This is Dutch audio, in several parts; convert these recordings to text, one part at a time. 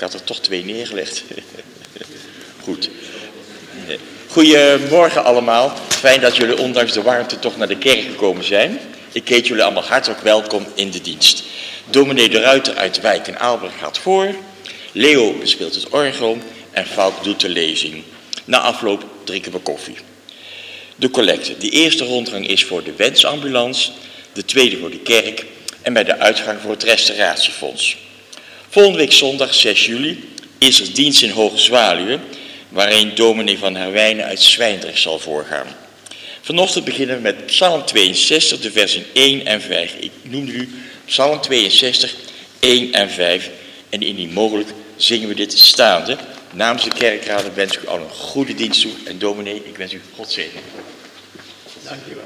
had er toch 2 neergelegd. Goed. Goedemorgen allemaal. Fijn dat jullie ondanks de warmte toch naar de kerk gekomen zijn. Ik heet jullie allemaal hartelijk welkom in de dienst. Dominee de Ruiter uit Wijk en Aalberg gaat voor. Leo bespeelt het orgel en Falk doet de lezing. Na afloop drinken we koffie. De collecte. De eerste rondgang is voor de wensambulance, de tweede voor de kerk en bij de uitgang voor het restauratiefonds. Volgende week zondag 6 juli is er dienst in Hoge Zwaluwen, waarin dominee van Herwijnen uit Zwijndrecht zal voorgaan. Vanochtend beginnen we met Psalm 62, de versen 1 en 5. Ik noemde u Psalm 62, 1 en 5. En indien mogelijk zingen we dit staande. Namens de kerkraden wens ik u al een goede dienst toe. En dominee, ik wens u God zegen. Dank u wel.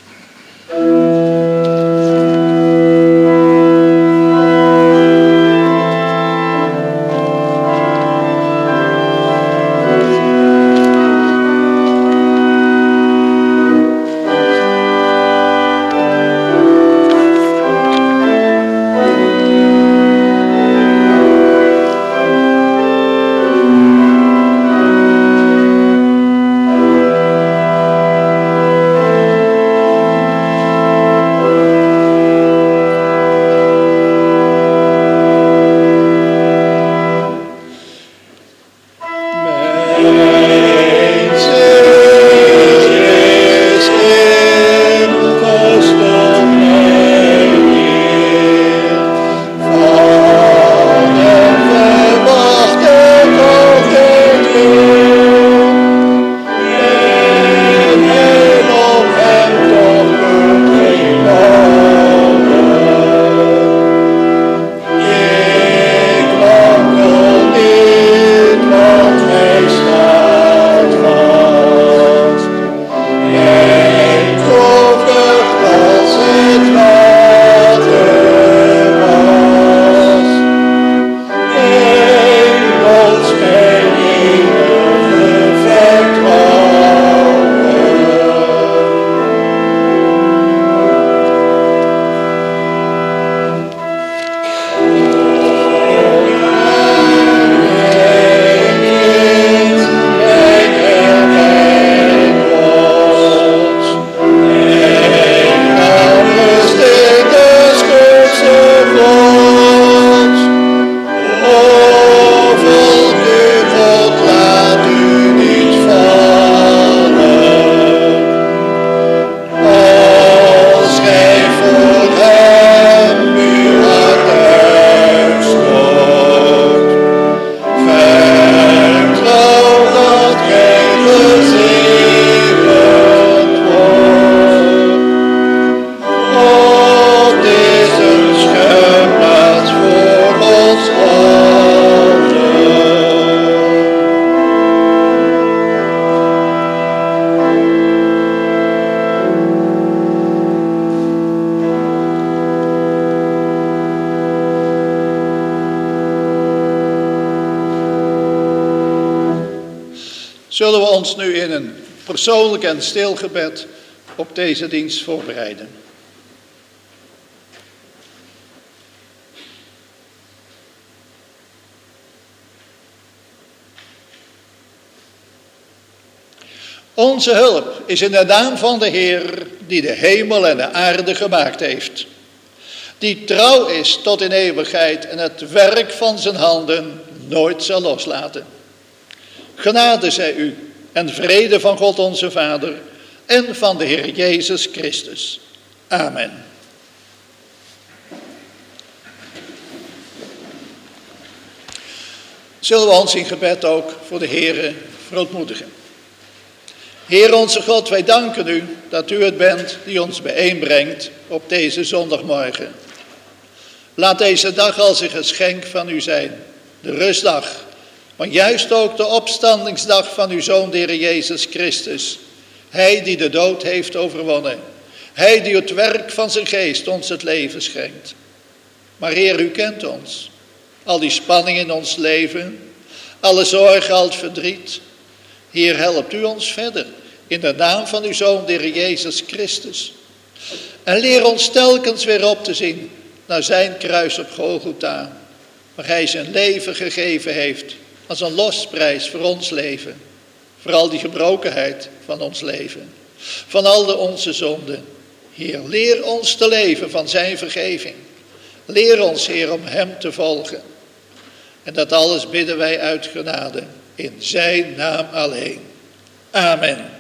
Zullen we ons nu in een persoonlijk en stil gebed op deze dienst voorbereiden. Onze hulp is in de naam van de Heer, die de hemel en de aarde gemaakt heeft. Die trouw is tot in eeuwigheid en het werk van zijn handen nooit zal loslaten. Genade zij u en vrede van God onze Vader en van de Heer Jezus Christus. Amen. Zullen we ons in gebed ook voor de Heere verootmoedigen. Heer onze God, wij danken u dat u het bent die ons bijeenbrengt op deze zondagmorgen. Laat deze dag als een geschenk van u zijn, de rustdag, maar juist ook de opstandingsdag van uw Zoon, de Heer Jezus Christus. Hij die de dood heeft overwonnen. Hij die het werk van zijn geest ons het leven schenkt. Maar Heer, u kent ons. Al die spanning in ons leven, alle zorgen, al het verdriet. Heer, helpt u ons verder in de naam van uw Zoon, de Heer Jezus Christus. En leer ons telkens weer op te zien naar zijn kruis op Golgotha, waar hij zijn leven gegeven heeft als een losprijs voor ons leven. Voor al die gebrokenheid van ons leven. Van al onze zonden. Heer, leer ons te leven van zijn vergeving. Leer ons, Heer, om hem te volgen. En dat alles bidden wij uit genade. In zijn naam alleen. Amen.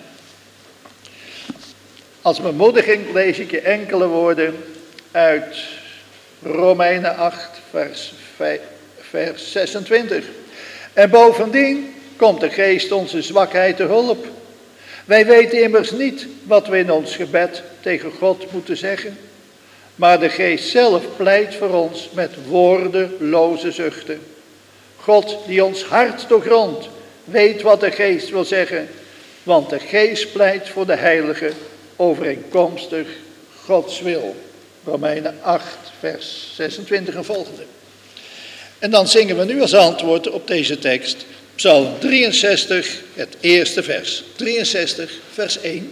Als bemoediging lees ik je enkele woorden uit Romeinen 8, vers 26. En bovendien komt de geest onze zwakheid te hulp. Wij weten immers niet wat we in ons gebed tegen God moeten zeggen. Maar de geest zelf pleit voor ons met woordeloze zuchten. God die ons hart doorgrondt, weet wat de geest wil zeggen. Want de geest pleit voor de heiligen overeenkomstig Gods wil. Romeinen 8, vers 26 en volgende. En dan zingen we nu als antwoord op deze tekst Psalm 63, het eerste vers. 63, vers 1.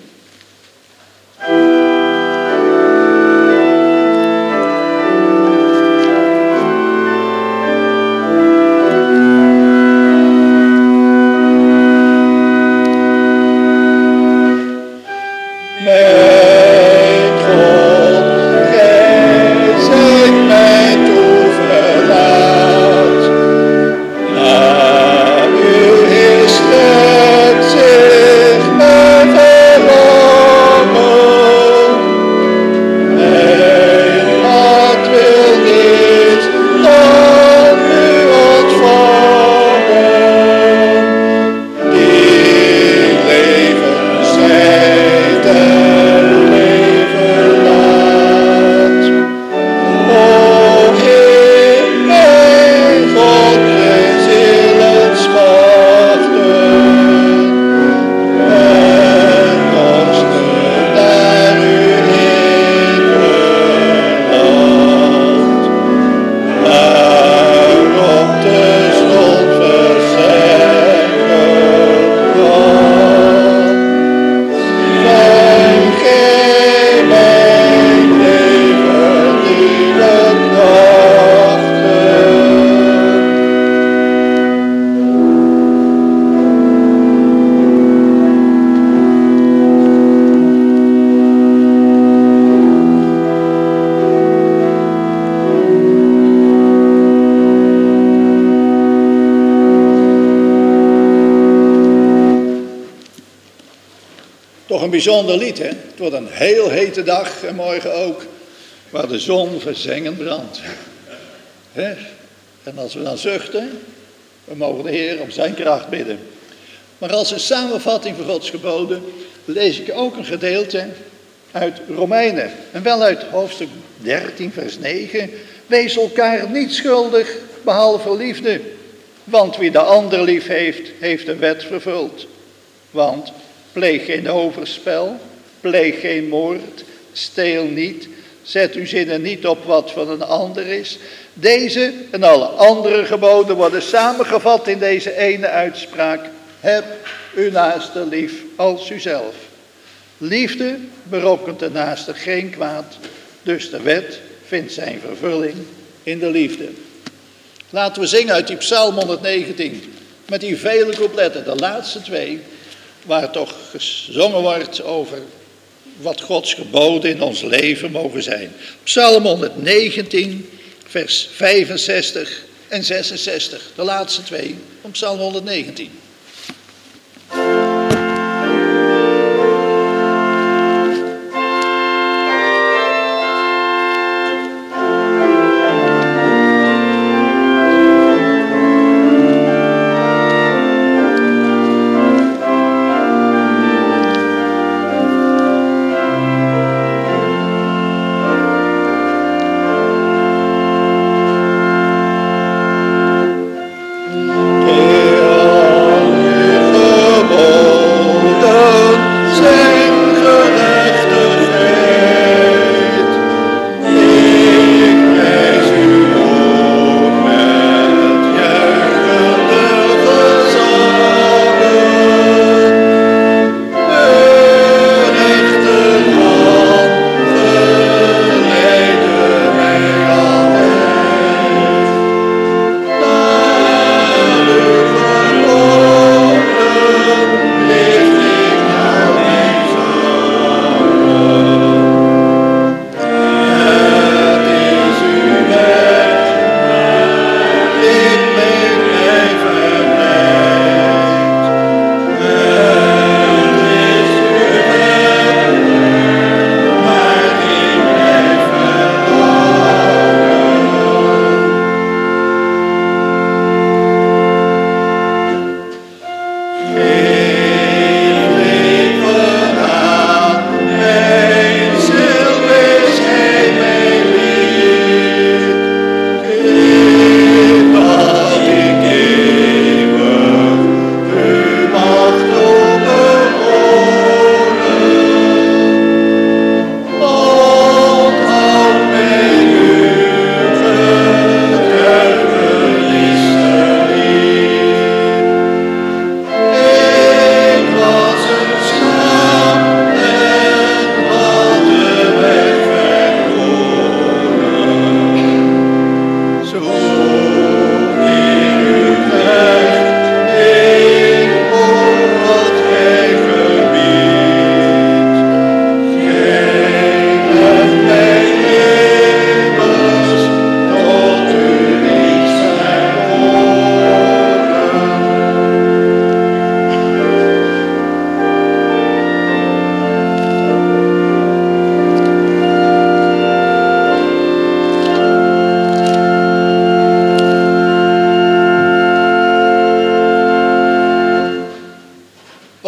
Een bijzonder lied, hè? Het wordt een heel hete dag en morgen ook, waar de zon verzengend brandt. Hè? En als we dan zuchten, we mogen de Heer om zijn kracht bidden. Maar als een samenvatting van Gods geboden lees ik ook een gedeelte uit Romeinen. En wel uit hoofdstuk 13, vers 9. Wees elkaar niet schuldig, behalve liefde. Want wie de ander lief heeft, heeft de wet vervuld. Want pleeg geen overspel, pleeg geen moord, steel niet, zet uw zinnen niet op wat van een ander is. Deze en alle andere geboden worden samengevat in deze ene uitspraak. Heb uw naaste lief als uzelf. Liefde berokkent de naaste geen kwaad, dus de wet vindt zijn vervulling in de liefde. Laten we zingen uit die Psalm 119, met die vele coupletten, de laatste twee, waar toch gezongen wordt over wat Gods geboden in ons leven mogen zijn. Psalm 119, vers 65 en 66. De laatste twee van Psalm 119. Heer,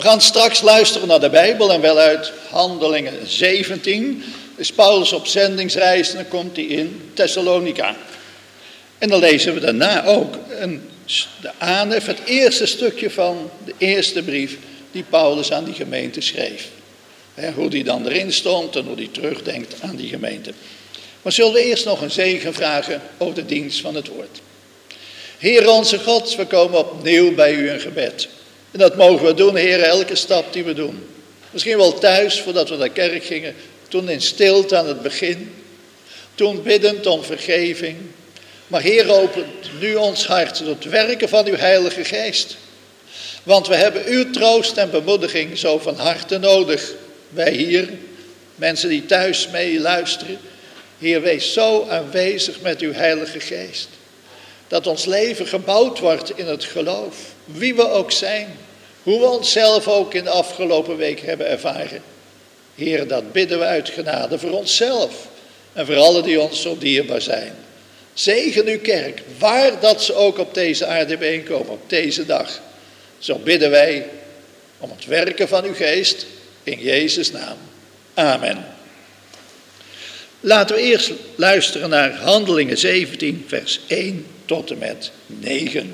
gaan straks luisteren naar de Bijbel en wel uit Handelingen 17. Is Paulus op zendingsreis en dan komt hij in Thessalonica. En dan lezen we daarna ook de aanhef, het eerste stukje van de eerste brief die Paulus aan die gemeente schreef. Hoe die dan erin stond en hoe die terugdenkt aan die gemeente. Maar zullen we eerst nog een zegen vragen over de dienst van het woord. Heer onze God, we komen opnieuw bij u in gebed. En dat mogen we doen, Heer, elke stap die we doen. Misschien wel thuis, voordat we naar kerk gingen. Toen in stilte aan het begin. Toen biddend om vergeving. Maar Heer, opent nu ons hart tot het werken van uw Heilige Geest. Want we hebben uw troost en bemoediging zo van harte nodig. Wij hier, mensen die thuis mee luisteren. Heer, wees zo aanwezig met uw Heilige Geest. Dat ons leven gebouwd wordt in het geloof. Wie we ook zijn. Hoe we onszelf ook in de afgelopen week hebben ervaren. Heer, dat bidden we uit genade voor onszelf. En voor allen die ons zo dierbaar zijn. Zegen uw kerk, waar dat ze ook op deze aarde bijeenkomen, op deze dag. Zo bidden wij om het werken van uw geest in Jezus' naam. Amen. Laten we eerst luisteren naar Handelingen 17, vers 1 tot en met 9.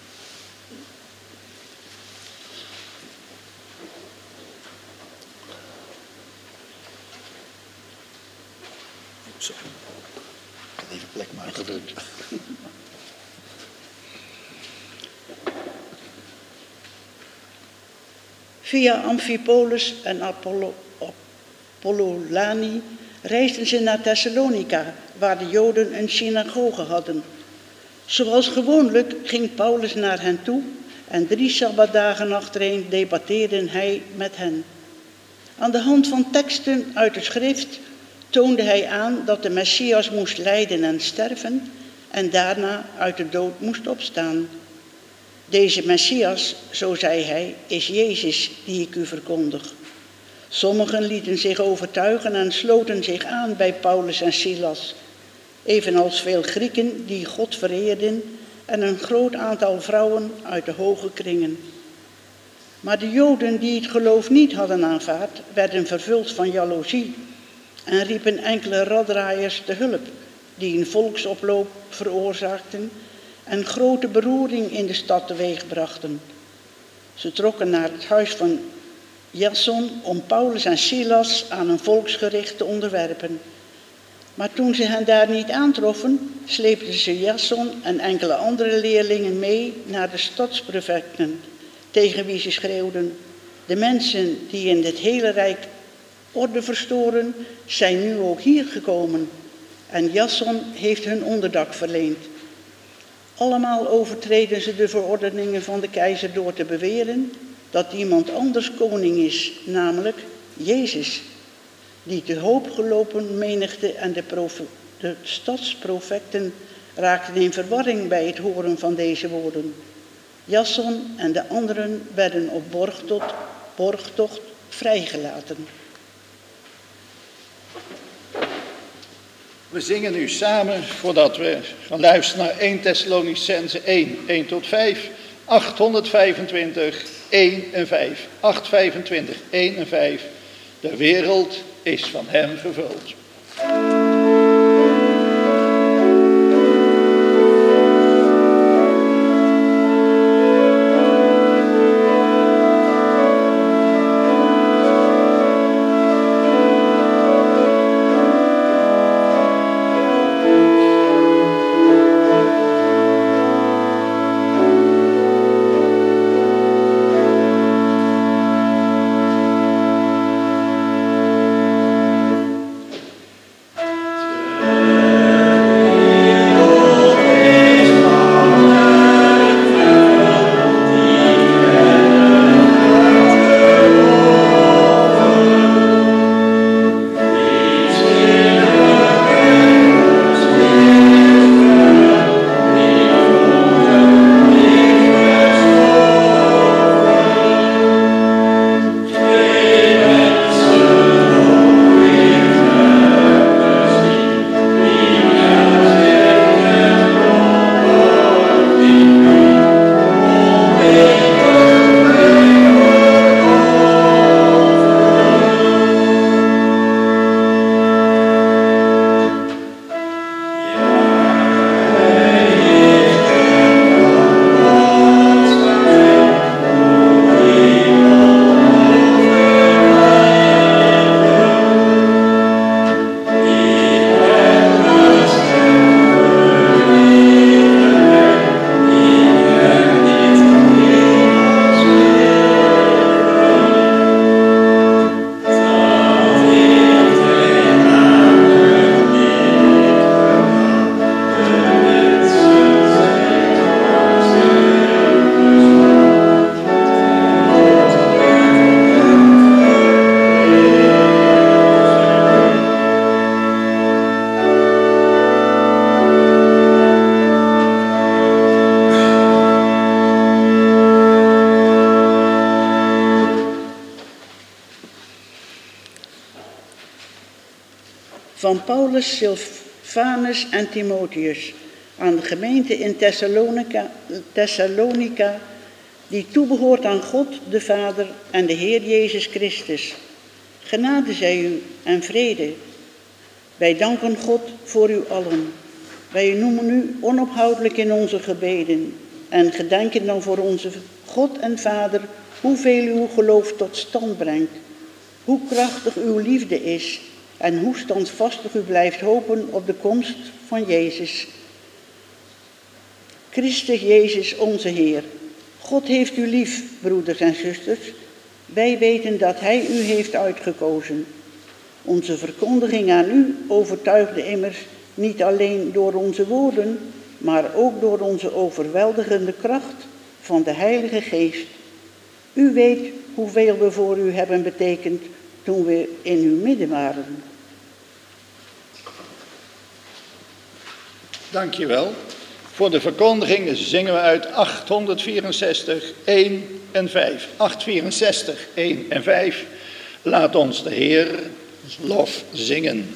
Even plek maken. Via Amphipolis en Apollolani reisden ze naar Thessalonica, waar de Joden een synagoge hadden. Zoals gewoonlijk ging Paulus naar hen toe en 3 sabbatdagen achtereen debatteerde hij met hen. Aan de hand van teksten uit de schrift toonde hij aan dat de Messias moest lijden en sterven en daarna uit de dood moest opstaan. Deze Messias, zo zei hij, is Jezus die ik u verkondig. Sommigen lieten zich overtuigen en sloten zich aan bij Paulus en Silas, evenals veel Grieken die God vereerden en een groot aantal vrouwen uit de hoge kringen. Maar de Joden die het geloof niet hadden aanvaard, werden vervuld van jaloezie en riepen enkele raddraaiers te hulp, die een volksoploop veroorzaakten en grote beroering in de stad teweegbrachten. Ze trokken naar het huis van Jason om Paulus en Silas aan een volksgericht te onderwerpen. Maar toen ze hen daar niet aantroffen, sleepten ze Jason en enkele andere leerlingen mee naar de stadsprefecten, tegen wie ze schreeuwden: de mensen die in dit hele rijk orde verstoren, zijn nu ook hier gekomen. En Jason heeft hun onderdak verleend. Allemaal overtreden ze de verordeningen van de keizer door te beweren dat iemand anders koning is, namelijk Jezus. Die te hoop gelopen menigte en de stadsprofecten raakten in verwarring bij het horen van deze woorden. Jason en de anderen werden op borgtocht vrijgelaten. We zingen nu samen, voordat we gaan luisteren naar 1 Thessalonicenzen 1, 1 tot 5, 825, 1 en 5. 825, 1 en 5. De wereld is van hem vervuld. van Paulus, Silvanus en Timotheus aan de gemeente in Thessalonica, die toebehoort aan God de Vader en de Heer Jezus Christus. Genade zij u en vrede. Wij danken God voor u allen. Wij noemen u onophoudelijk in onze gebeden en gedenken dan voor onze God en Vader hoeveel uw geloof tot stand brengt, hoe krachtig uw liefde is en hoe standvastig u blijft hopen op de komst van Jezus. Christus Jezus onze Heer. God heeft u lief, broeders en zusters. Wij weten dat Hij u heeft uitgekozen. Onze verkondiging aan u overtuigde immers niet alleen door onze woorden, maar ook door onze overweldigende kracht van de Heilige Geest. U weet hoeveel we voor u hebben betekend toen we in uw midden waren. Dank je wel. Voor de verkondiging zingen we uit 864, 1 en 5. 864, 1 en 5. Laat ons de Heer lof zingen.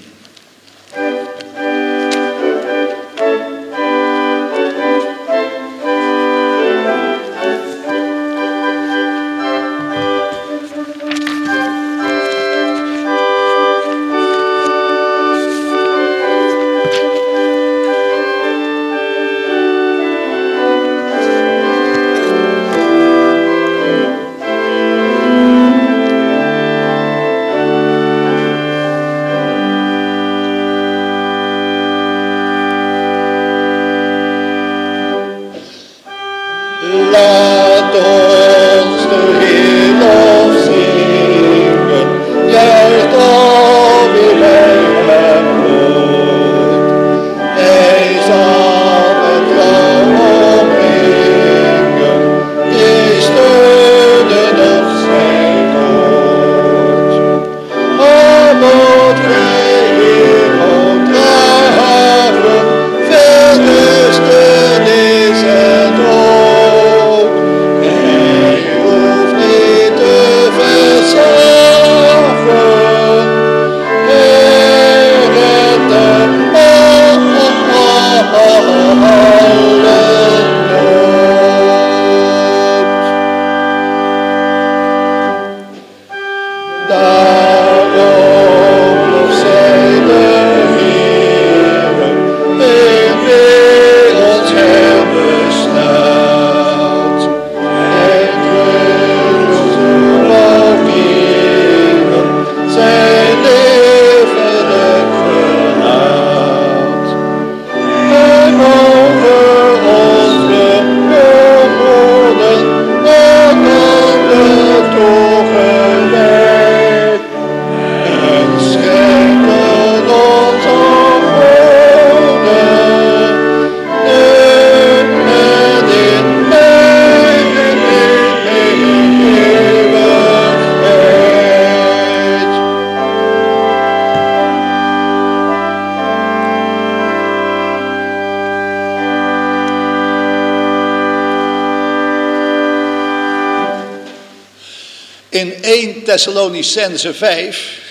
In 1 Thessalonicense 5,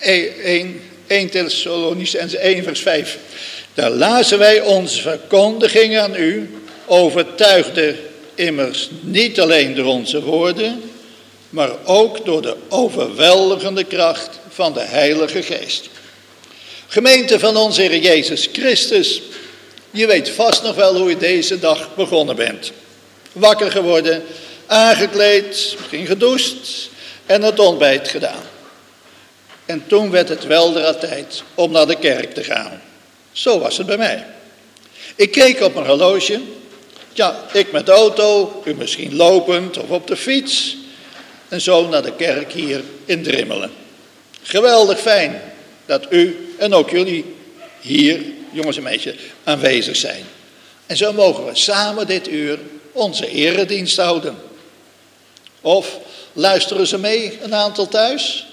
1 Thessalonicense 1 vers 5, daar lazen wij onze verkondiging aan u, overtuigde immers niet alleen door onze woorden, maar ook door de overweldigende kracht van de Heilige Geest. Gemeente van onze Heer Jezus Christus, je weet vast nog wel hoe je deze dag begonnen bent. Wakker geworden, aangekleed, misschien gedoucht en het ontbijt gedaan. En toen werd het weldra tijd om naar de kerk te gaan. Zo was het bij mij. Ik keek op mijn horloge. Ja, ik met de auto, u misschien lopend of op de fiets. En zo naar de kerk hier in Drimmelen. Geweldig fijn dat u en ook jullie hier, jongens en meisjes, aanwezig zijn. En zo mogen we samen dit uur onze eredienst houden. Of luisteren ze mee, een aantal thuis?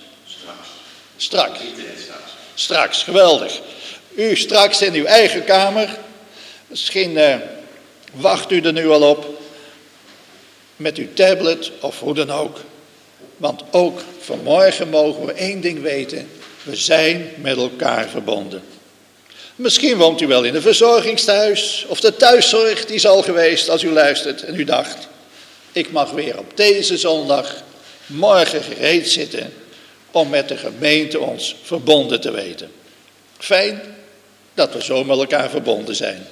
Straks, geweldig. U straks in uw eigen kamer. Misschien wacht u er nu al op. Met uw tablet of hoe dan ook. Want ook vanmorgen mogen we één ding weten. We zijn met elkaar verbonden. Misschien woont u wel in een verzorgingstehuis of de thuiszorg die is al geweest als u luistert en u dacht, ik mag weer op deze zondag morgen gereed zitten om met de gemeente ons verbonden te weten. Fijn dat we zo met elkaar verbonden zijn.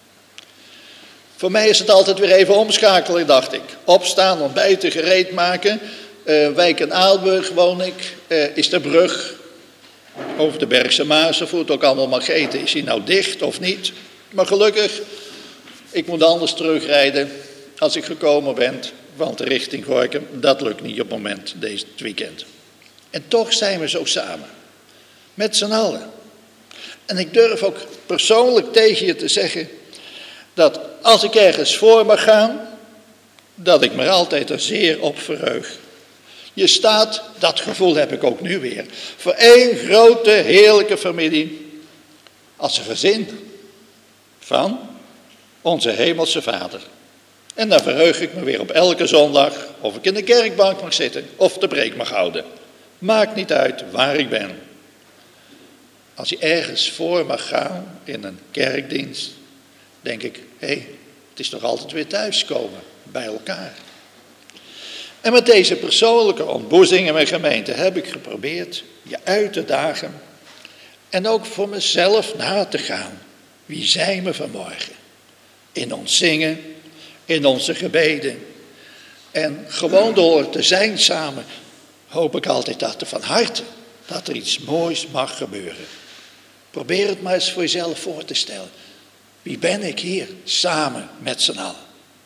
Voor mij is het altijd weer even omschakelen, dacht ik. Opstaan, ontbijten, gereed maken. Wijk en Aalburg woon ik. Is de brug over de Bergse Maas, of hoe het ook allemaal mag heten, is die nou dicht of niet? Maar gelukkig, ik moet anders terugrijden als ik gekomen ben, want richting Gorinchem, dat lukt niet op het moment, dit weekend. En toch zijn we zo samen, met z'n allen. En ik durf ook persoonlijk tegen je te zeggen, dat als ik ergens voor mag gaan, dat ik me er altijd er zeer op verheug. Je staat, dat gevoel heb ik ook nu weer, voor één grote heerlijke familie, als een gezin van onze hemelse Vader. En dan verheug ik me weer op elke zondag, of ik in de kerkbank mag zitten, of de preek mag houden. Maakt niet uit waar ik ben. Als je ergens voor mag gaan in een kerkdienst, denk ik, hé, het is toch altijd weer thuiskomen, bij elkaar. En met deze persoonlijke ontboezing in mijn gemeente heb ik geprobeerd je uit te dagen en ook voor mezelf na te gaan. Wie zijn we vanmorgen? In ons zingen, in onze gebeden. En gewoon door te zijn samen, hoop ik altijd dat er van harte, dat er iets moois mag gebeuren. Probeer het maar eens voor jezelf voor te stellen. Wie ben ik hier samen met z'n allen?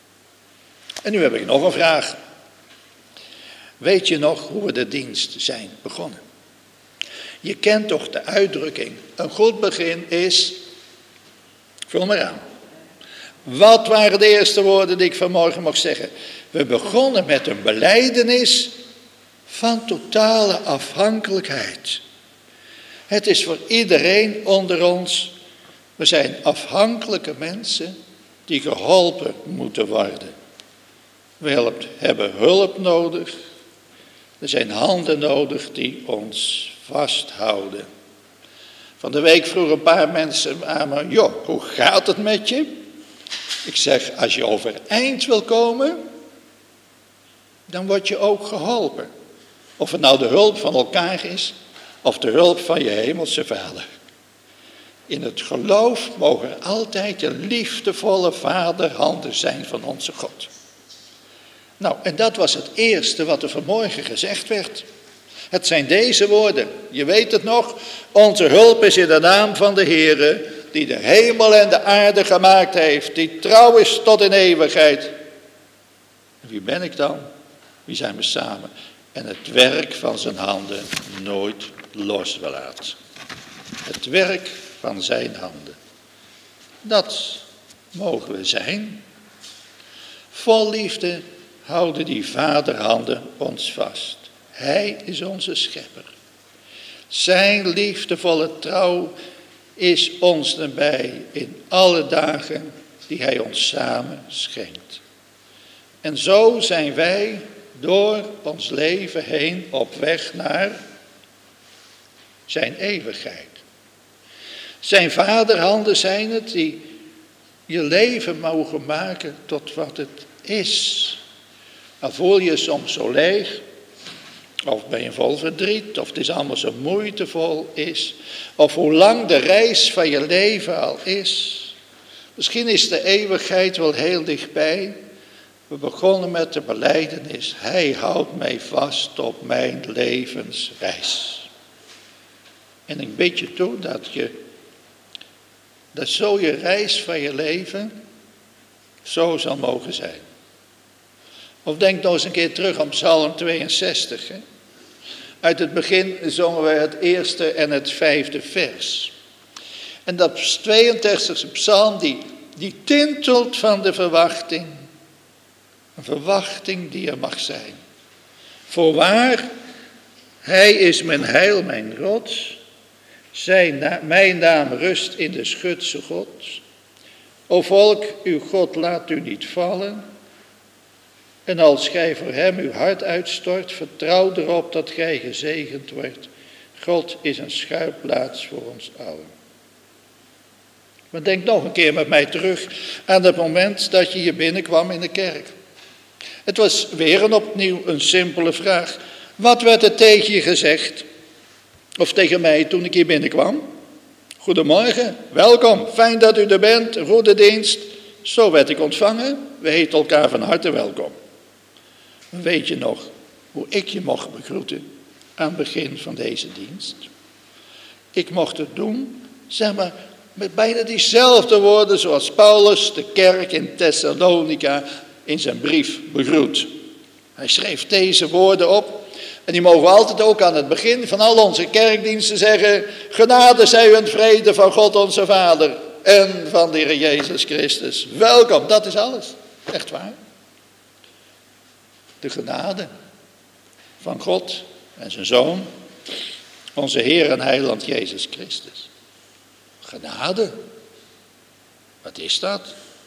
En nu heb ik nog een vraag. Weet je nog hoe we de dienst zijn begonnen? Je kent toch de uitdrukking, een goed begin is, vul maar aan. Wat waren de eerste woorden die ik vanmorgen mocht zeggen? We begonnen met een belijdenis van totale afhankelijkheid. Het is voor iedereen onder ons, we zijn afhankelijke mensen die geholpen moeten worden. We hebben hulp nodig. Er zijn handen nodig die ons vasthouden. Van de week vroegen een paar mensen aan me, joh, hoe gaat het met je? Ik zeg, als je overeind wil komen, dan word je ook geholpen. Of het nou de hulp van elkaar is, of de hulp van je hemelse Vader. In het geloof mogen er altijd de liefdevolle vaderhanden zijn van onze God. Nou, en dat was het eerste wat er vanmorgen gezegd werd. Het zijn deze woorden, je weet het nog, onze hulp is in de naam van de Heere, die de hemel en de aarde gemaakt heeft, die trouw is tot in eeuwigheid. En wie ben ik dan? Wie zijn we samen? En het werk van zijn handen nooit los wil laten. Het werk van zijn handen. Dat mogen we zijn. Vol liefde houden die vaderhanden ons vast. Hij is onze schepper. Zijn liefdevolle trouw is ons nabij in alle dagen die hij ons samen schenkt. En zo zijn wij door ons leven heen op weg naar zijn eeuwigheid. Zijn vaderhanden zijn het die je leven mogen maken tot wat het is. Al voel je je soms zo leeg, of ben je vol verdriet, of het is allemaal zo moeitevol is, of hoe lang de reis van je leven al is. Misschien is de eeuwigheid wel heel dichtbij. We begonnen met de belijdenis, hij houdt mij vast op mijn levensreis. En ik bid je toe dat zo je reis van je leven zo zal mogen zijn. Of denk nog eens een keer terug aan Psalm 62. Hè? Uit het begin zongen we het eerste en het 5e vers. En dat 32e psalm die tintelt van de verwachting. Een verwachting die er mag zijn. Voorwaar, hij is mijn heil, mijn rots. Mijn naam rust in de schutse Gods. O volk, uw God laat u niet vallen. En als gij voor hem uw hart uitstort, vertrouw erop dat gij gezegend wordt. God is een schuilplaats voor ons allen. Maar denk nog een keer met mij terug aan het moment dat je hier binnenkwam in de kerk. Het was weer opnieuw een simpele vraag. Wat werd er tegen je gezegd? Of tegen mij toen ik hier binnenkwam? Goedemorgen, welkom, fijn dat u er bent, een goede dienst. Zo werd ik ontvangen, we heten elkaar van harte welkom. Weet je nog hoe ik je mocht begroeten aan het begin van deze dienst? Ik mocht het doen, zeg maar, met bijna diezelfde woorden zoals Paulus de kerk in Thessalonica in zijn brief begroet. Hij schreef deze woorden op. En die mogen we altijd ook aan het begin van al onze kerkdiensten zeggen: genade zij u en vrede van God onze Vader en van de Heer Jezus Christus. Welkom, dat is alles. Echt waar. De genade van God en zijn Zoon, onze Heer en Heiland Jezus Christus. Genade, wat is dat?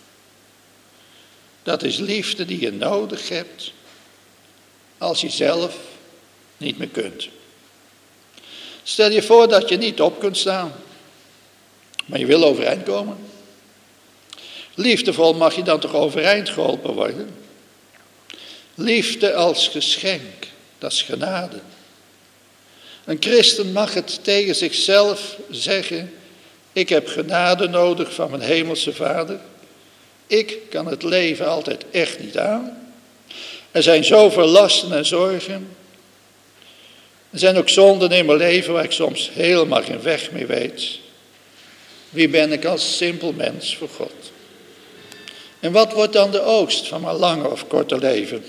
Dat is liefde die je nodig hebt als je zelf niet meer kunt. Stel je voor dat je niet op kunt staan, maar je wil overeind komen. Liefdevol mag je dan toch overeind geholpen worden? Liefde als geschenk, dat is genade. Een christen mag het tegen zichzelf zeggen: ik heb genade nodig van mijn hemelse Vader. Ik kan het leven altijd echt niet aan. Er zijn zoveel lasten en zorgen. Er zijn ook zonden in mijn leven waar ik soms helemaal geen weg meer weet. Wie ben ik als simpel mens voor God? En wat wordt dan de oogst van mijn lange of korte leven?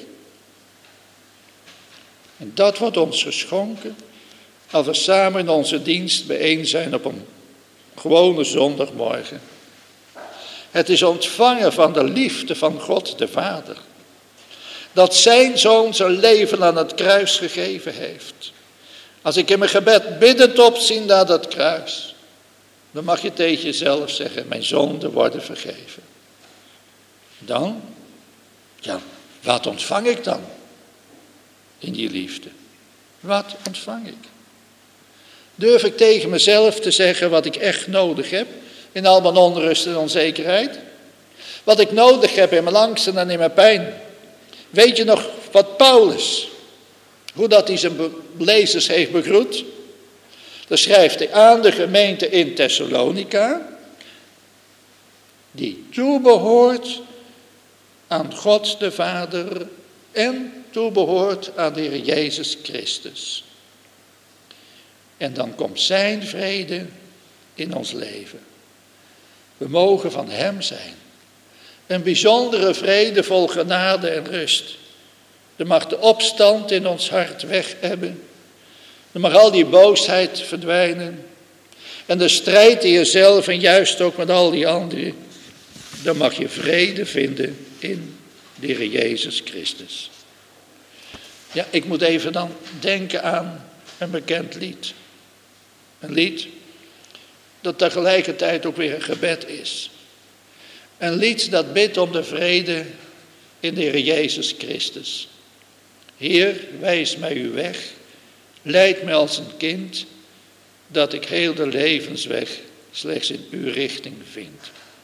En dat wordt ons geschonken als we samen in onze dienst bijeen zijn op een gewone zondagmorgen. Het is ontvangen van de liefde van God de Vader. Dat zijn Zoon zijn leven aan het kruis gegeven heeft. Als ik in mijn gebed biddend opzie naar dat kruis, dan mag je tegen jezelf zeggen: mijn zonden worden vergeven. Dan, ja, wat ontvang ik dan in die liefde? Wat ontvang ik? Durf ik tegen mezelf te zeggen wat ik echt nodig heb in al mijn onrust en onzekerheid? Wat ik nodig heb in mijn angsten en in mijn pijn? Weet je nog wat Paulus, hoe dat hij zijn lezers heeft begroet? Dan schrijft hij aan de gemeente in Thessalonica, die toebehoort aan God de Vader en toebehoort aan de Heer Jezus Christus. En dan komt zijn vrede in ons leven. We mogen van hem zijn. Een bijzondere vrede vol genade en rust. Er mag de opstand in ons hart weg hebben. Er mag al die boosheid verdwijnen. En de strijd in jezelf en juist ook met al die anderen. Dan mag je vrede vinden in de Heer Jezus Christus. Ja, ik moet even dan denken aan een bekend lied. Een lied dat tegelijkertijd ook weer een gebed is. Een lied dat bidt om de vrede in de Heer Jezus Christus. Heer, wijs mij uw weg, leid mij als een kind, dat ik heel de levensweg slechts in uw richting vind.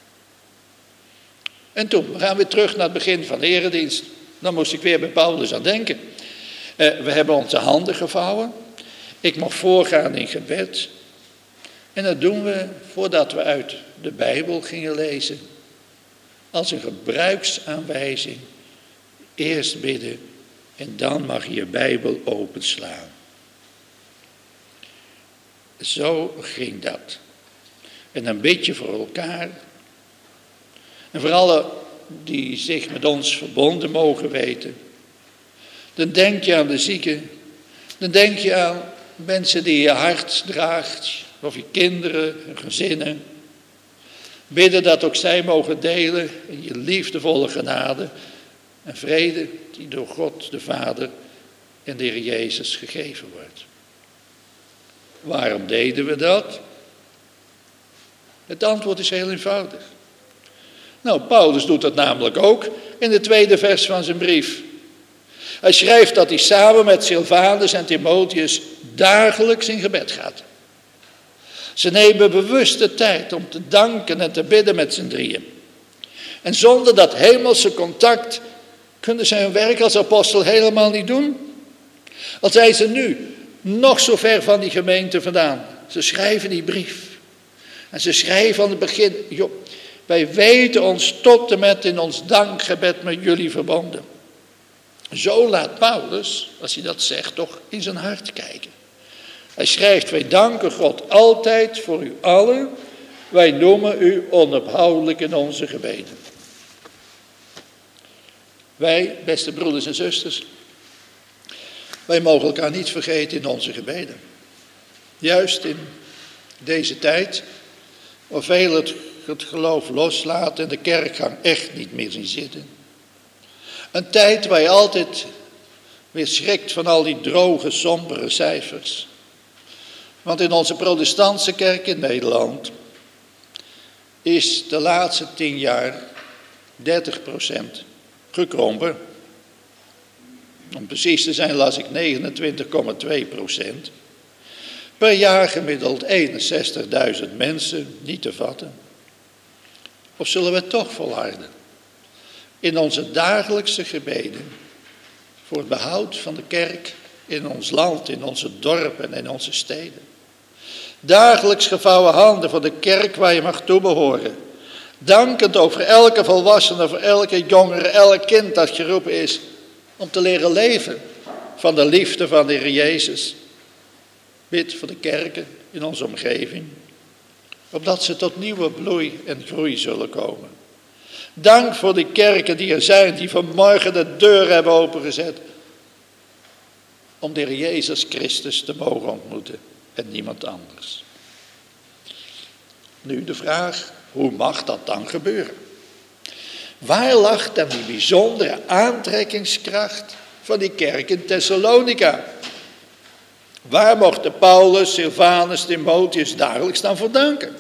En toen, we gaan weer terug naar het begin van de eredienst. Dan moest ik weer bij Paulus aan denken. We hebben onze handen gevouwen. Ik mag voorgaan in gebed. En dat doen we voordat we uit de Bijbel gingen lezen. Als een gebruiksaanwijzing. Eerst bidden en dan mag je je Bijbel openslaan. Zo ging dat. En dan bid je voor elkaar. En voor alle die zich met ons verbonden mogen weten. Dan denk je aan de zieken. Dan denk je aan mensen die je hart draagt. Of je kinderen, je gezinnen. Bidden dat ook zij mogen delen in je liefdevolle genade. En vrede die door God de Vader en de Heer Jezus gegeven wordt. Waarom deden we dat? Het antwoord is heel eenvoudig. Nou, Paulus doet dat namelijk ook in de tweede vers van zijn brief. Hij schrijft dat hij samen met Silvanus en Timotheus dagelijks in gebed gaat. Ze nemen bewust de tijd om te danken en te bidden met z'n drieën. En zonder dat hemelse contact kunnen ze hun werk als apostel helemaal niet doen. Al zijn ze nu nog zo ver van die gemeente vandaan. Ze schrijven die brief. En ze schrijven aan het begin, joh, wij weten ons tot en met in ons dankgebed met jullie verbonden. Zo laat Paulus, als hij dat zegt, toch in zijn hart kijken. Hij schrijft, wij danken God altijd voor u allen. Wij noemen u onophoudelijk in onze gebeden. Wij, beste broeders en zusters, wij mogen elkaar niet vergeten in onze gebeden. Juist in deze tijd, waar velen het geloof loslaten en de kerkgang echt niet meer zien zitten. Een tijd waar je altijd weer schrikt van al die droge, sombere cijfers. Want in onze protestantse kerk in Nederland is de laatste 10 jaar 30% gekrompen. Om precies te zijn las ik 29,2%. Per jaar gemiddeld 61.000 mensen, niet te vatten. Of zullen we toch volharden in onze dagelijkse gebeden voor het behoud van de kerk in ons land, in onze dorpen en in onze steden. Dagelijks gevouwen handen voor de kerk waar je mag toebehoren. Dankend over elke volwassene, voor elke jongere, elk kind dat geroepen is om te leren leven van de liefde van de Heer Jezus. Bid voor de kerken in onze omgeving, opdat ze tot nieuwe bloei en groei zullen komen. Dank voor de kerken die er zijn, die vanmorgen de deur hebben opengezet, om de Heer Jezus Christus te mogen ontmoeten en niemand anders. Nu de vraag, hoe mag dat dan gebeuren? Waar lag dan die bijzondere aantrekkingskracht van die kerk in Thessalonica? Waar mochten Paulus, Silvanus, Timotheus dagelijks dan voor danken?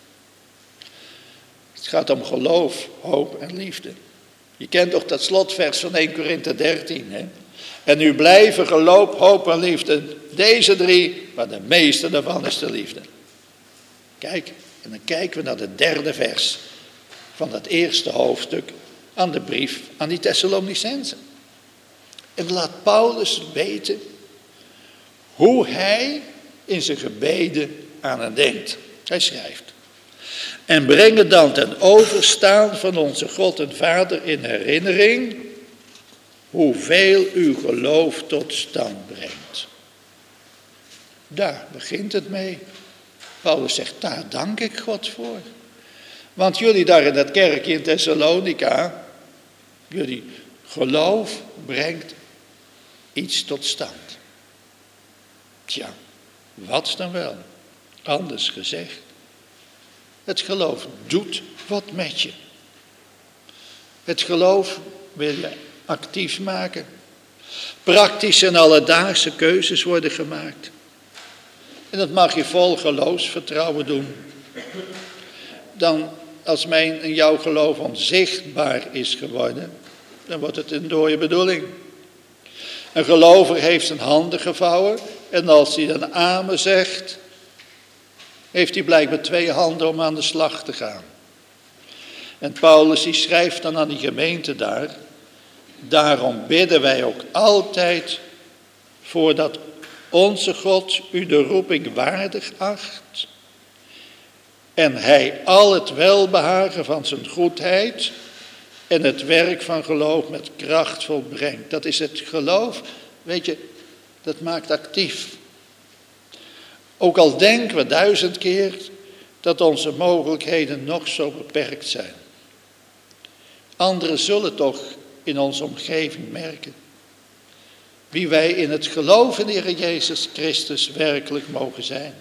Het gaat om geloof, hoop en liefde. Je kent toch dat slotvers van 1 Korinthe 13, hè? En nu blijven geloof, hoop en liefde. Deze 3, maar de meeste daarvan is de liefde. Kijk, en dan kijken we naar het 3e vers van dat eerste hoofdstuk aan de brief aan die Thessalonicenzen. En laat Paulus weten hoe hij in zijn gebeden aan hen denkt. Hij schrijft: en breng het dan ten overstaan van onze God en Vader in herinnering, hoeveel uw geloof tot stand brengt. Daar begint het mee. Paulus zegt, daar dank ik God voor. Want jullie daar in dat kerkje in Thessalonica, jullie geloof brengt iets tot stand. Tja, wat dan wel? Anders gezegd, het geloof doet wat met je. Het geloof wil je actief maken. Praktische en alledaagse keuzes worden gemaakt. En dat mag je vol geloofsvertrouwen doen. Dan, als mijn en jouw geloof onzichtbaar is geworden, dan wordt het een dode bedoeling. Een gelover heeft zijn handen gevouwen en als hij dan amen zegt, heeft hij blijkbaar 2 handen om aan de slag te gaan. En Paulus die schrijft dan aan die gemeente daar, daarom bidden wij ook altijd voordat onze God u de roeping waardig acht en hij al het welbehagen van zijn goedheid en het werk van geloof met kracht volbrengt. Dat is het geloof, weet je, dat maakt actief. Ook al denken we 1000 keer dat onze mogelijkheden nog zo beperkt zijn. Anderen zullen toch in onze omgeving merken wie wij in het geloof in de Heer Jezus Christus werkelijk mogen zijn.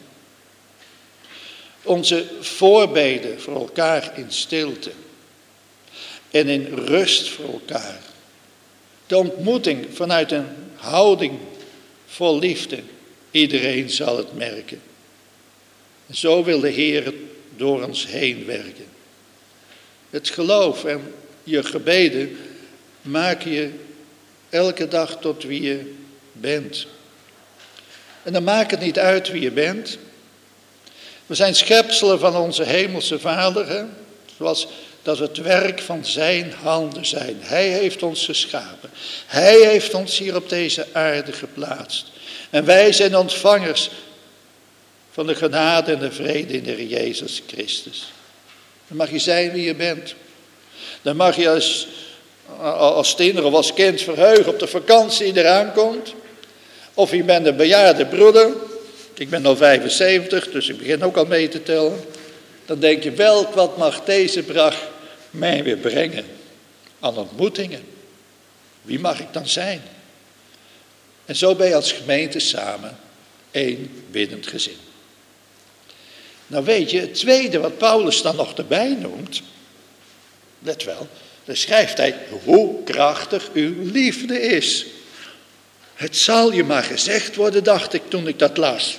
Onze voorbeden voor elkaar in stilte en in rust voor elkaar. De ontmoeting vanuit een houding vol liefde. Iedereen zal het merken. En zo wil de Heer door ons heen werken. Het geloof en je gebeden maken je elke dag tot wie je bent. En dan maakt het niet uit wie je bent. We zijn schepselen van onze hemelse Vader, hè? Zoals dat we het werk van zijn handen zijn. Hij heeft ons geschapen. Hij heeft ons hier op deze aarde geplaatst. En wij zijn ontvangers van de genade en de vrede in de Heer Jezus Christus. Dan mag je zijn wie je bent. Dan mag je als tiener of als kind verheugen op de vakantie die eraan komt. Of je bent een bejaarde broeder. Ik ben al 75, dus ik begin ook al mee te tellen. Dan denk je, wat mag deze dag mij weer brengen aan ontmoetingen? Wie mag ik dan zijn? En zo ben je als gemeente samen één biddend gezin. Nou weet je, het tweede wat Paulus dan nog erbij noemt, let wel, dan schrijft hij hoe krachtig uw liefde is. Het zal je maar gezegd worden, dacht ik toen ik dat las.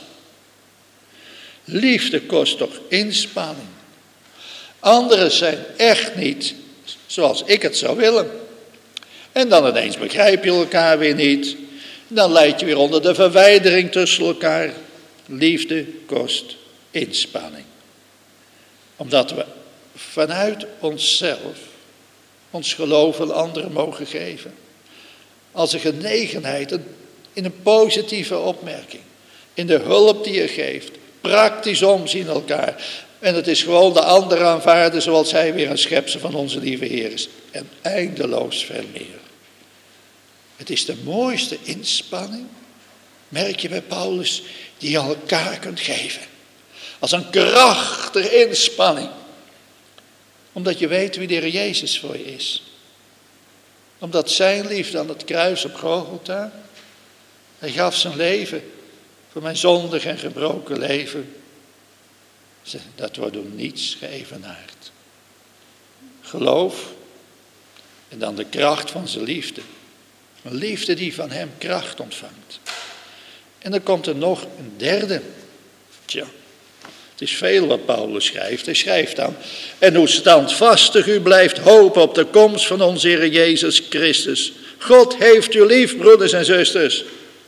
Liefde kost toch inspanning. Anderen zijn echt niet zoals ik het zou willen. En dan ineens begrijp je elkaar weer niet. Dan leid je weer onder de verwijdering tussen elkaar. Liefde kost inspanning. Omdat we vanuit onszelf ons geloof aan anderen mogen geven. Als een genegenheid, in een positieve opmerking. In de hulp die je geeft. Praktisch omzien elkaar. En het is gewoon de ander aanvaarden zoals hij weer een schepsel van onze lieve Heer is. En eindeloos veel meer. Het is de mooiste inspanning, merk je bij Paulus, die je elkaar kunt geven. Als een krachtige inspanning. Omdat je weet wie de Heer Jezus voor je is. Omdat zijn liefde aan het kruis op Golgotha. Hij gaf zijn leven voor mijn zondig en gebroken leven. Dat wordt door niets geëvenaard. Geloof en dan de kracht van zijn liefde. Een liefde die van hem kracht ontvangt. En dan komt er nog een derde. Tja, het is veel wat Paulus schrijft. Hij schrijft dan: en hoe standvastig u blijft hopen op de komst van onze Heer Jezus Christus. God heeft u lief, broeders en zusters.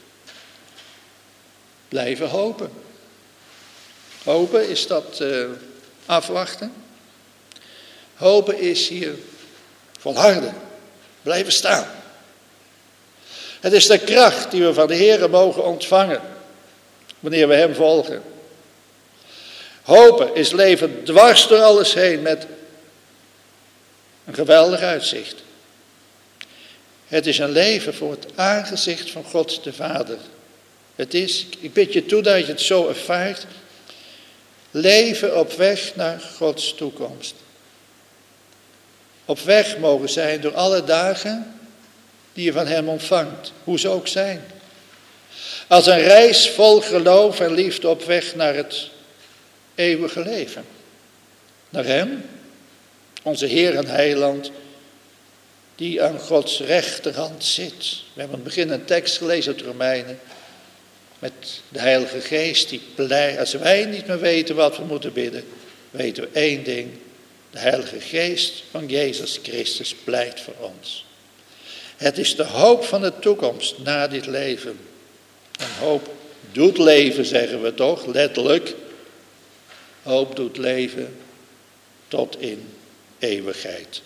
Blijven hopen. Hopen, is dat afwachten? Hopen is hier volharden. Blijven staan. Het is de kracht die we van de Heer mogen ontvangen. Wanneer we hem volgen. Hopen is leven dwars door alles heen met een geweldig uitzicht. Het is een leven voor het aangezicht van God de Vader. Het is, ik bid je toe dat je het zo ervaart, leven op weg naar Gods toekomst. Op weg mogen zijn door alle dagen die je van hem ontvangt, hoe ze ook zijn. Als een reis vol geloof en liefde op weg naar het eeuwige leven. Naar hem, onze Heer en Heiland, die aan Gods rechterhand zit. We hebben in het begin een tekst gelezen uit Romeinen. Met de Heilige Geest die pleit. Als wij niet meer weten wat we moeten bidden, weten we één ding. De Heilige Geest van Jezus Christus pleit voor ons. Het is de hoop van de toekomst na dit leven. En hoop doet leven, zeggen we toch, letterlijk. Hoop doet leven tot in eeuwigheid.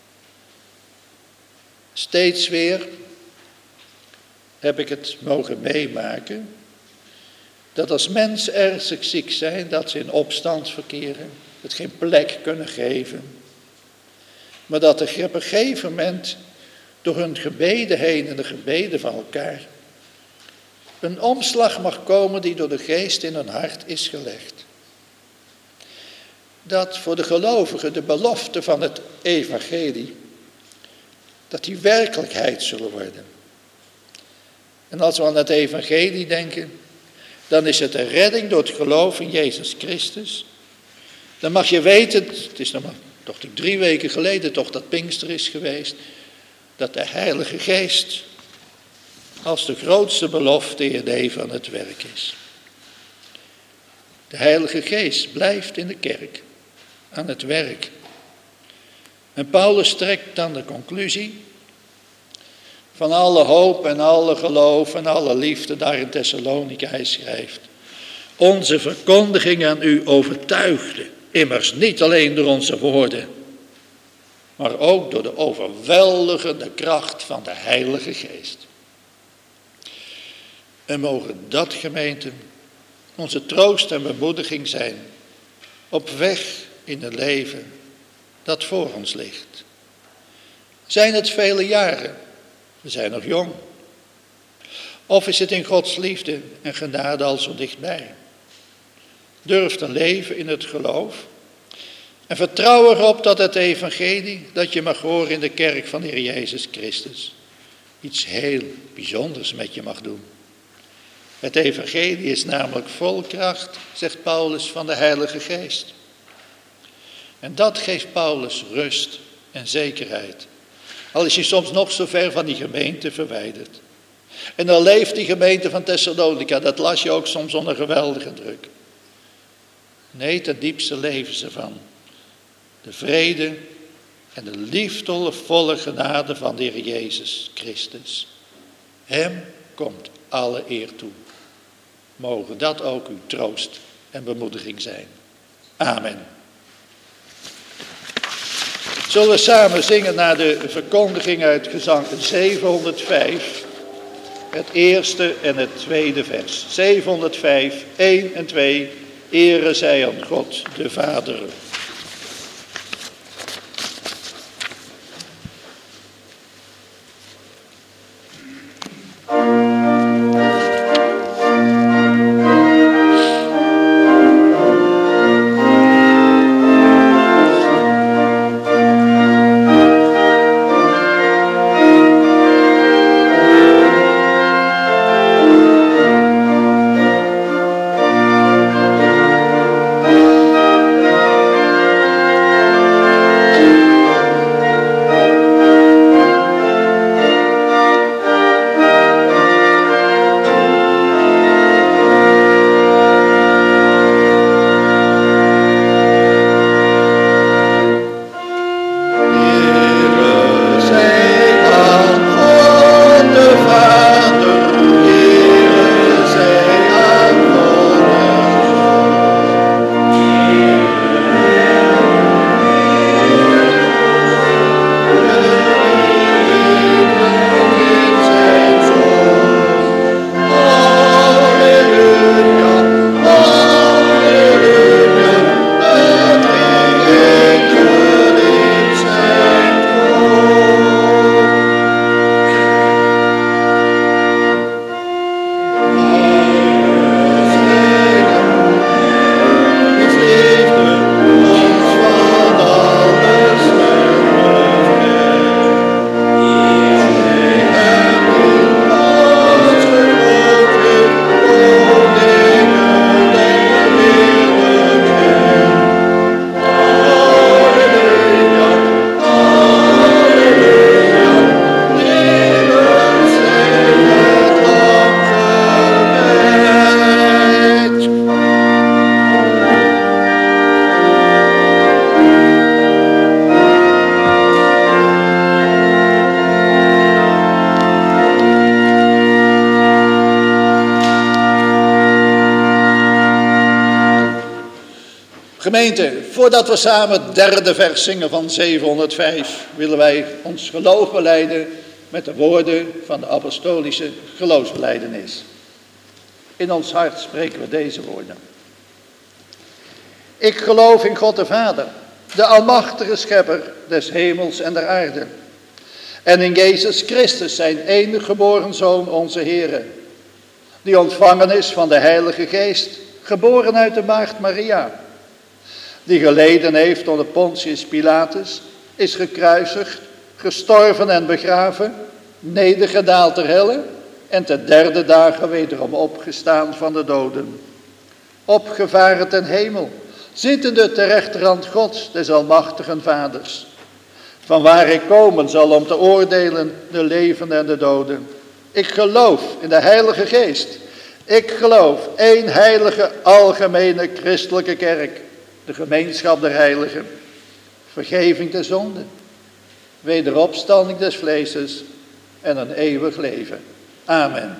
Steeds weer heb ik het mogen meemaken dat als mensen ernstig ziek zijn, dat ze in opstand verkeren, het geen plek kunnen geven. Maar dat er op een gegeven moment door hun gebeden heen en de gebeden van elkaar een omslag mag komen die door de Geest in hun hart is gelegd. Dat voor de gelovigen de belofte van het evangelie, dat die werkelijkheid zullen worden. En als we aan het evangelie denken, dan is het een redding door het geloof in Jezus Christus. Dan mag je weten, het is nog maar toch 3 weken geleden toch dat Pinkster is geweest, dat de Heilige Geest als de grootste belofte in het leven aan het werk is. De Heilige Geest blijft in de kerk aan het werk. En Paulus trekt dan de conclusie van alle hoop en alle geloof en alle liefde daar in Thessalonica. Hij schrijft: onze verkondiging aan u overtuigde, immers niet alleen door onze woorden, maar ook door de overweldigende kracht van de Heilige Geest. En mogen dat, gemeente, onze troost en bemoediging zijn op weg in een leven dat voor ons ligt. Zijn het vele jaren? We zijn nog jong. Of is het in Gods liefde en genade al zo dichtbij? Durf te leven in het geloof en vertrouw erop dat het evangelie dat je mag horen in de kerk van de Heer Jezus Christus iets heel bijzonders met je mag doen. Het evangelie is namelijk vol kracht, zegt Paulus, van de Heilige Geest. En dat geeft Paulus rust en zekerheid. Al is hij soms nog zo ver van die gemeente verwijderd. En dan leeft die gemeente van Thessalonica, dat las je ook soms onder geweldige druk. Nee, ten diepste leven ze van de vrede en de liefdevolle genade van de Heer Jezus Christus. Hem komt alle eer toe. Mogen dat ook uw troost en bemoediging zijn. Amen. Zullen we samen zingen naar de verkondiging uit gezang 705, het eerste en het tweede vers. 705, 1 en 2, ere zij aan God de Vader. Gemeente, voordat we samen het derde vers zingen van 705, willen wij ons geloof belijden met de woorden van de apostolische geloofsbelijdenis. In ons hart spreken we deze woorden. Ik geloof in God de Vader, de almachtige schepper des hemels en der aarde. En in Jezus Christus, zijn enige geboren Zoon, onze Heere, die ontvangen is van de Heilige Geest, geboren uit de maagd Maria, die geleden heeft onder Pontius Pilatus, is gekruisigd, gestorven en begraven, nedergedaald ter helle en te derde dagen wederom opgestaan van de doden. Opgevaren ten hemel, zittende ter rechterhand Gods, des almachtigen Vaders, van waar hij komen zal om te oordelen de levenden en de doden. Ik geloof in de Heilige Geest. Ik geloof één heilige, algemene christelijke kerk, de gemeenschap der heiligen, vergeving der zonden, wederopstanding des vleeses en een eeuwig leven. Amen.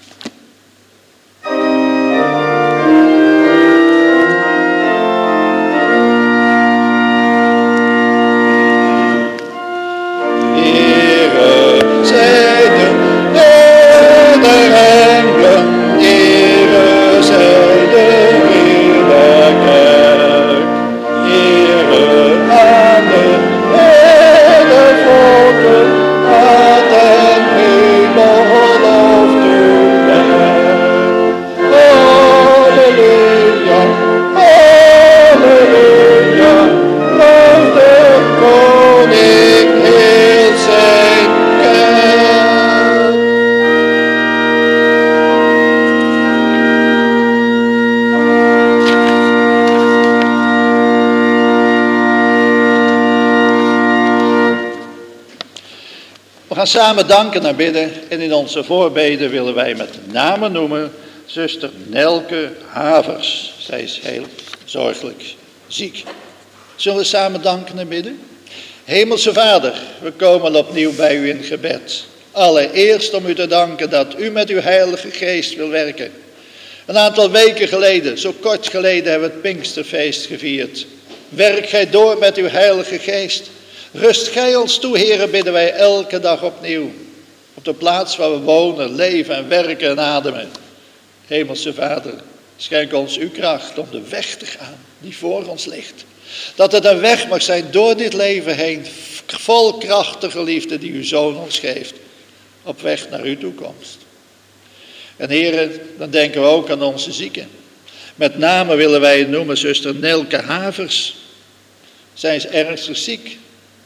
We gaan samen danken en bidden en in onze voorbeden willen wij met name noemen zuster Nelke Havers. Zij is heel zorgelijk ziek. Zullen we samen danken en bidden? Hemelse Vader, we komen opnieuw bij u in gebed. Allereerst om u te danken dat u met uw Heilige Geest wil werken. Een aantal weken geleden, zo kort geleden, hebben we het Pinksterfeest gevierd. Werk gij door met uw Heilige Geest. Rust gij ons toe, Heere, bidden wij elke dag opnieuw. Op de plaats waar we wonen, leven en werken en ademen. Hemelse Vader, schenk ons uw kracht om de weg te gaan die voor ons ligt. Dat het een weg mag zijn door dit leven heen, vol krachtige liefde die uw Zoon ons geeft. Op weg naar uw toekomst. En Heere, dan denken we ook aan onze zieken. Met name willen wij noemen zuster Nelke Havers. Zij is ernstig ziek.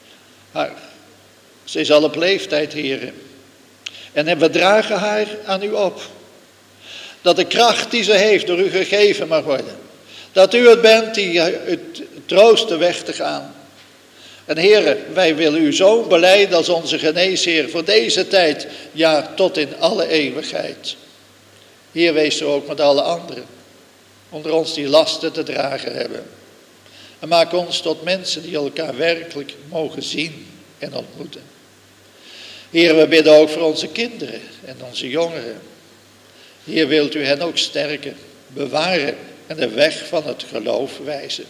Ze is al op leeftijd, Heere. En we dragen haar aan u op. Dat de kracht die ze heeft door u gegeven mag worden. Dat u het bent die het troost de weg te gaan. En Heere, wij willen u zo belijden als onze geneesheer voor deze tijd, ja, tot in alle eeuwigheid. Heer, wees er ook met alle anderen, onder ons die lasten te dragen hebben. En maak ons tot mensen die elkaar werkelijk mogen zien en ontmoeten. Heer, we bidden ook voor onze kinderen en onze jongeren. Heer, wilt u hen ook sterken, bewaren en de weg van het geloof wijzen.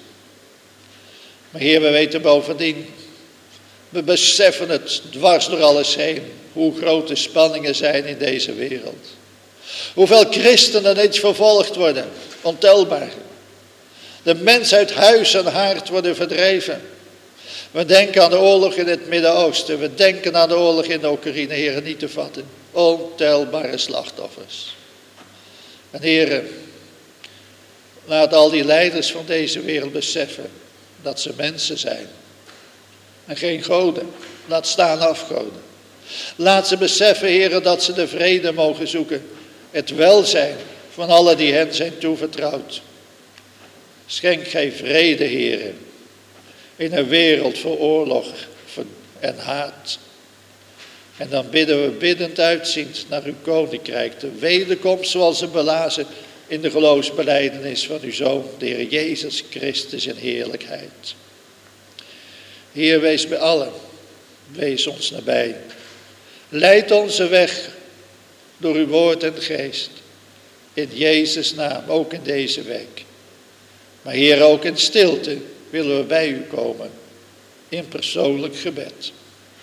Maar Heer, we weten bovendien, we beseffen het dwars door alles heen, hoe grote spanningen zijn in deze wereld. Hoeveel christenen niet vervolgd worden, ontelbaar. De mens uit huis en haard worden verdreven. We denken aan de oorlog in het Midden-Oosten. We denken aan de oorlog in de Oekraïne, Heer, niet te vatten. Ontelbare slachtoffers. En Heer, laat al die leiders van deze wereld beseffen dat ze mensen zijn. En geen goden. Laat staan afgoden. Laat ze beseffen, Heer, dat ze de vrede mogen zoeken. Het welzijn van allen die hen zijn toevertrouwd. Schenk gij vrede, Heer, in een wereld vol oorlog en haat. En dan bidden we biddend uitziend naar uw koninkrijk, de wederkomst zoals we belazen in de geloofsbelijdenis van uw Zoon, de Heer Jezus Christus in heerlijkheid. Heer, wees bij allen, wees ons nabij. Leid onze weg door uw woord en geest, in Jezus' naam, ook in deze week. Maar Heer, ook in stilte willen we bij u komen, in persoonlijk gebed.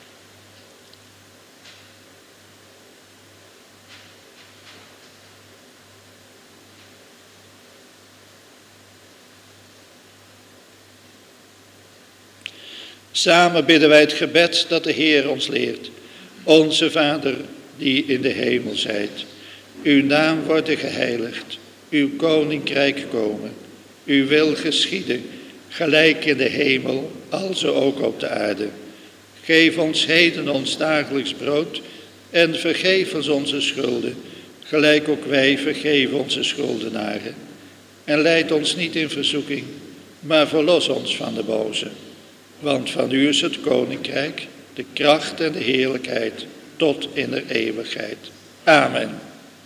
Samen bidden wij het gebed dat de Heer ons leert. Onze Vader, die in de hemel zijt. Uw naam worden geheiligd. Uw koninkrijk komen. Uw wil geschieden, gelijk in de hemel, alzo ook op de aarde. Geef ons heden ons dagelijks brood en vergeef ons onze schulden, gelijk ook wij vergeven onze schuldenaren. En leid ons niet in verzoeking, maar verlos ons van de boze. Want van u is het koninkrijk, de kracht en de heerlijkheid, tot in de eeuwigheid. Amen.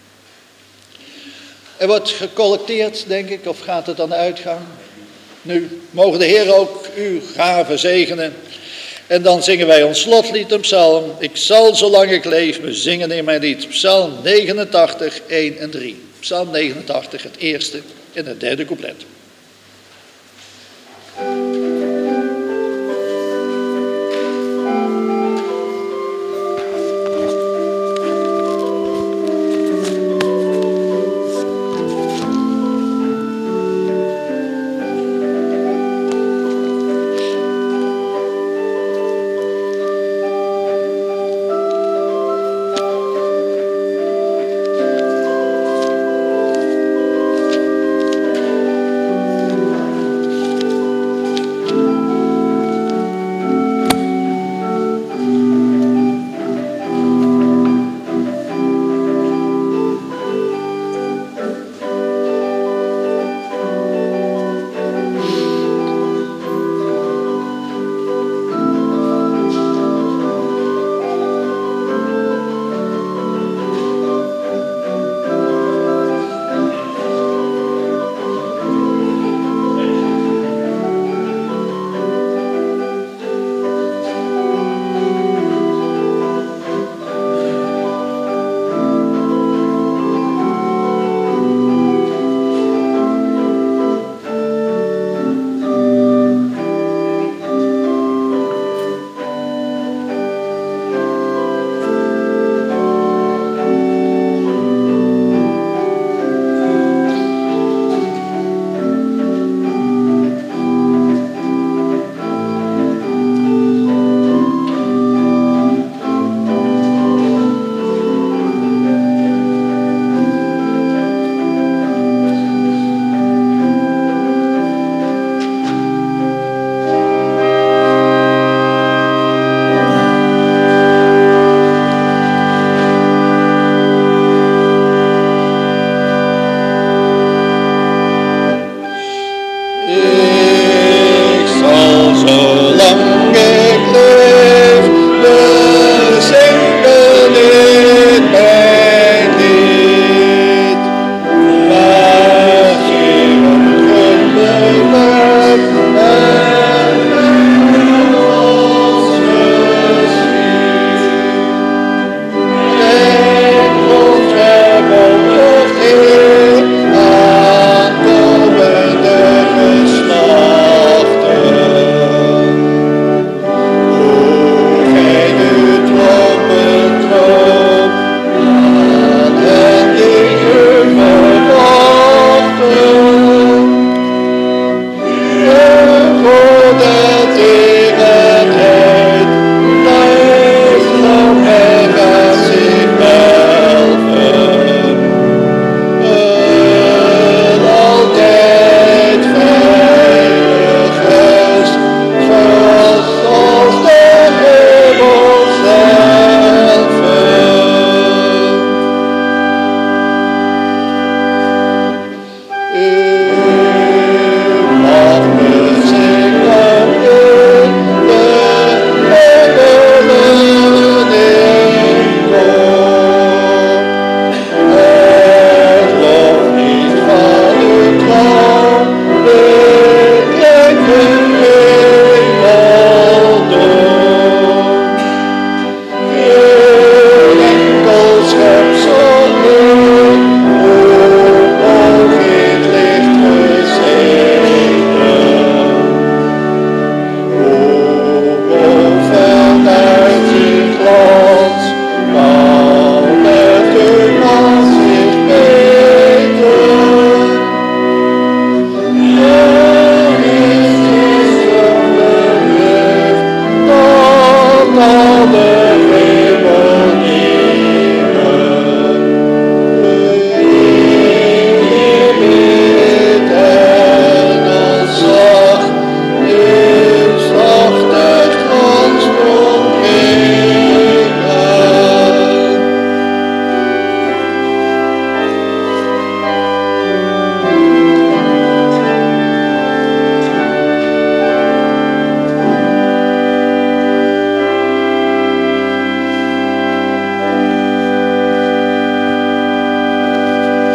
Er wordt gecollecteerd, denk ik, of gaat het aan de uitgang? Nu mogen de Heer ook uw gaven zegenen. En dan zingen wij ons slotlied, een psalm. Ik zal zolang ik leef bezingen in mijn lied. Psalm 89, 1 en 3. Psalm 89, het eerste en het derde couplet.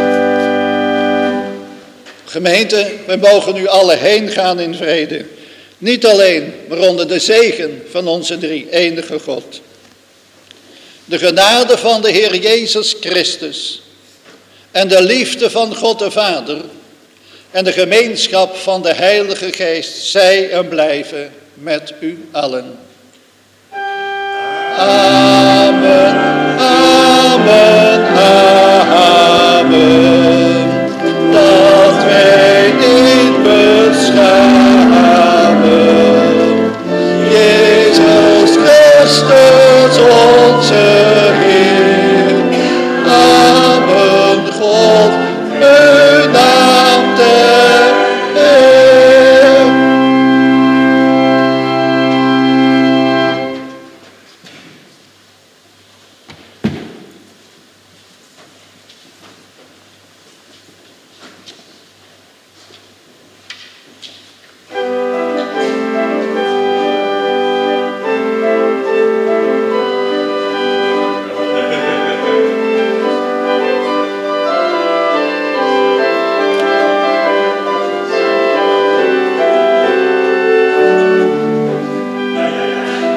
Gemeente, we mogen nu alle heen gaan in vrede. Niet alleen, maar onder de zegen van onze drie-enige God. De genade van de Heer Jezus Christus en de liefde van God de Vader en de gemeenschap van de Heilige Geest zij en blijven met u allen. Amen, amen, amen.